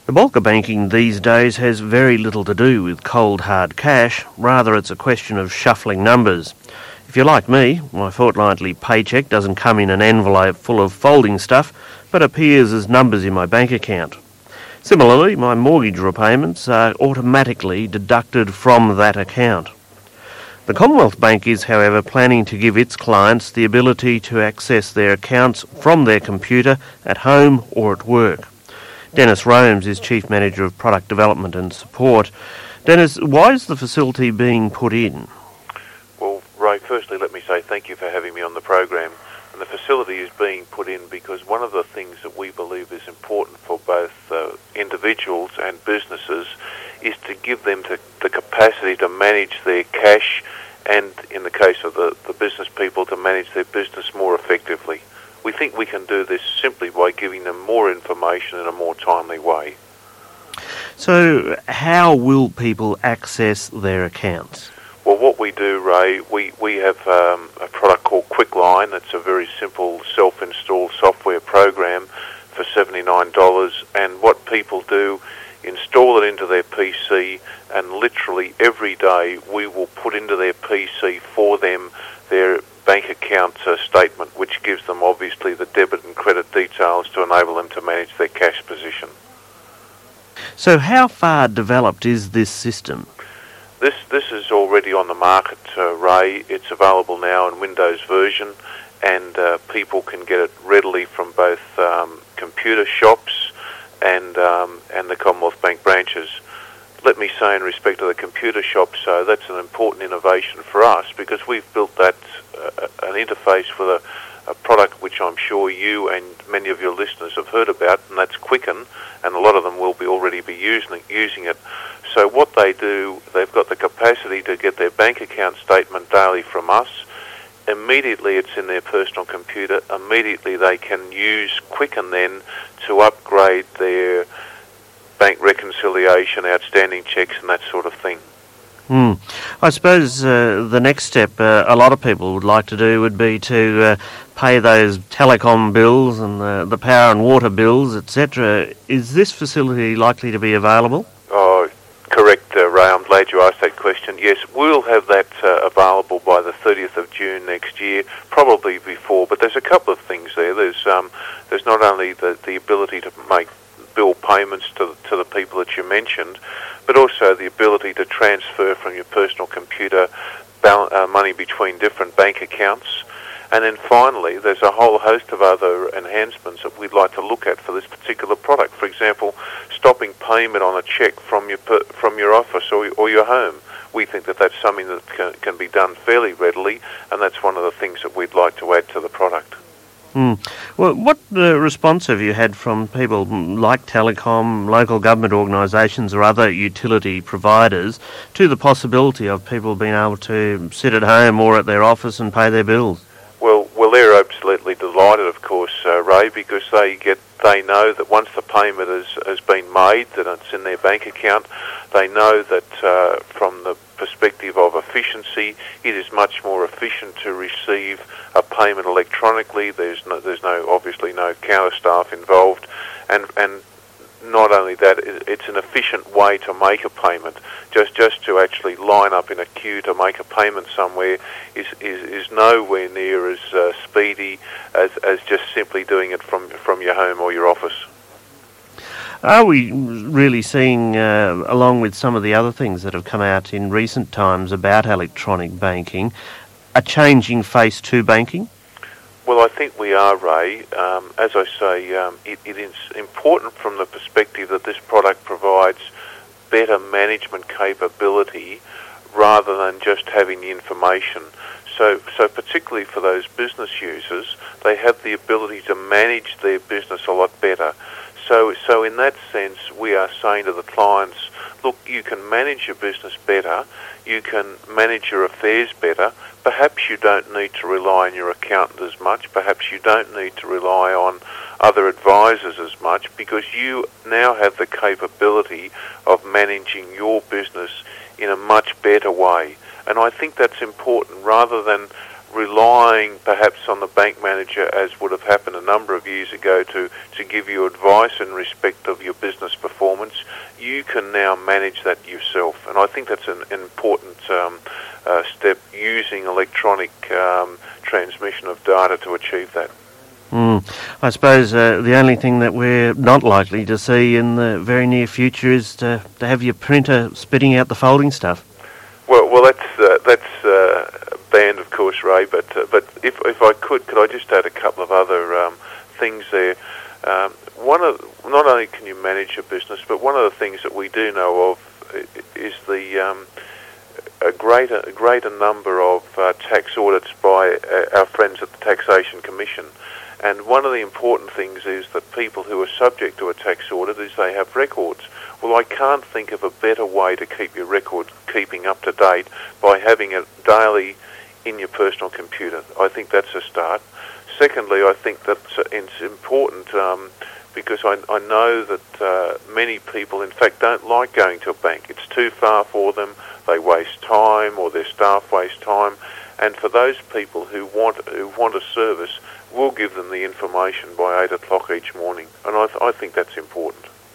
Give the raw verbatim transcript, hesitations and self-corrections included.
The bulk of banking these days has very little to do with cold hard cash, rather it's a question of shuffling numbers. If you're like me, my fortnightly paycheck doesn't come in an envelope full of folding stuff, but appears as numbers in my bank account. Similarly, my mortgage repayments are automatically deducted from that account. The Commonwealth Bank is, however, planning to give its clients the ability to access their accounts from their computer at home or at work. Dennis Romes is Chief Manager of Product Development and Support. Dennis, why is the facility being put in? Well, Ray, firstly, let me say thank you for having me on the program. And the facility is being put in because one of the things that we believe is important for both uh, individuals and businesses is to give them to, the capacity to manage their cash and, in the case of the, the business people, to manage their business more effectively. We think we can do this simply by giving them more information in a more timely way. So how will people access their accounts? Well, what we do, Ray, we, we have um, a product called QuickLine. It's a very simple self-installed software program for seventy-nine dollars. And what people do, install it into their P C, and literally every day we will put into their P C for them their bank account uh, statement, which gives them obviously the debit and credit details to enable them to manage their cash position. So how far developed is this system? This this is already on the market, uh, Ray. It's available now in Windows version, and uh, people can get it readily from both um, computer shops and um, and the Commonwealth Bank branches. Let me say in respect to the computer shops, so that's an important innovation for us because we've built that uh, an interface with a, a product which I'm sure you and many of your listeners have heard about, and that's Quicken, and a lot of them will be already be using using it. So what they do, they've got the capacity to get their bank account statement daily from us. Immediately it's in their personal computer. Immediately they can use Quicken then to upgrade their bank reconciliation, outstanding checks and that sort of thing. Hmm. I suppose uh, the next step uh, a lot of people would like to do would be to uh, pay those telecom bills and uh, the power and water bills, et cetera. Is this facility likely to be available? Oh, correct, uh, Ray. I'm glad you asked that question. Yes, we'll have that uh, available by the thirtieth of June next year, probably before. But there's a couple of things there. There's um, there's not only the, the ability to make bill payments to to the people that you mentioned, but also the ability to transfer from your personal computer bal- uh, money between different bank accounts. And then finally, there's a whole host of other enhancements that we'd like to look at for this particular product. For example, stopping payment on a cheque from your per- from your office or, or your home. We think that that's something that can, can be done fairly readily, and that's one of the things that we'd like to add to the product. Hmm. Well, what uh, response have you had from people like Telecom, local government organisations or other utility providers to the possibility of people being able to sit at home or at their office and pay their bills? Well, well, they're absolutely delighted, of course, uh, Ray, because they get they know that once the payment has, has been made, that it's in their bank account. They know that uh, from the perspective of efficiency, it is much more efficient to receive a payment electronically. There's no, there's no obviously no counter staff involved, and and not only that, it's an efficient way to make a payment. Just just to actually line up in a queue to make a payment somewhere is is, is nowhere near as uh, speedy as, as just simply doing it from from your home or your office. Are we really seeing, uh, along with some of the other things that have come out in recent times about electronic banking, a changing face to banking? Well, I think we are, Ray. Um, as I say, um, it, it is important from the perspective that this product provides better management capability rather than just having the information. So, so particularly for those business users, they have the ability to manage their business a lot better. So, so in that sense, we are saying to the clients, look, you can manage your business better, you can manage your affairs better. Perhaps you don't need to rely on your accountant as much. Perhaps you don't need to rely on other advisors as much because you now have the capability of managing your business in a much better way. And I think that's important rather than relying perhaps on the bank manager, as would have happened a number of years ago, to, to give you advice in respect of your business performance. you can now manage that yourself. And I think that's an, an important um, uh, step, using electronic um, transmission of data to achieve that. Mm. I suppose uh, the only thing that we're not likely to see in the very near future is to, to have your printer spitting out the folding stuff. Well, well, that's uh, that's uh, banned, of course, Ray. But uh, but if if I could, could I just add a couple of other um, things there? Um, one of not only can you manage your business, but one of the things that we do know of is the um, a greater a greater number of uh, tax audits by uh, our friends at the Taxation Commission. And one of the important things is that people who are subject to a tax audit is they have records. Well, I can't think of a better way to keep your record keeping up to date by having it daily in your personal computer. I think that's a start. Secondly, I think that it's important um, because I, I know that uh, many people, in fact, don't like going to a bank. It's too far for them. They waste time, or their staff waste time. And for those people who want who want a service, we'll give them the information by eight o'clock each morning. And I, th- I think that's important.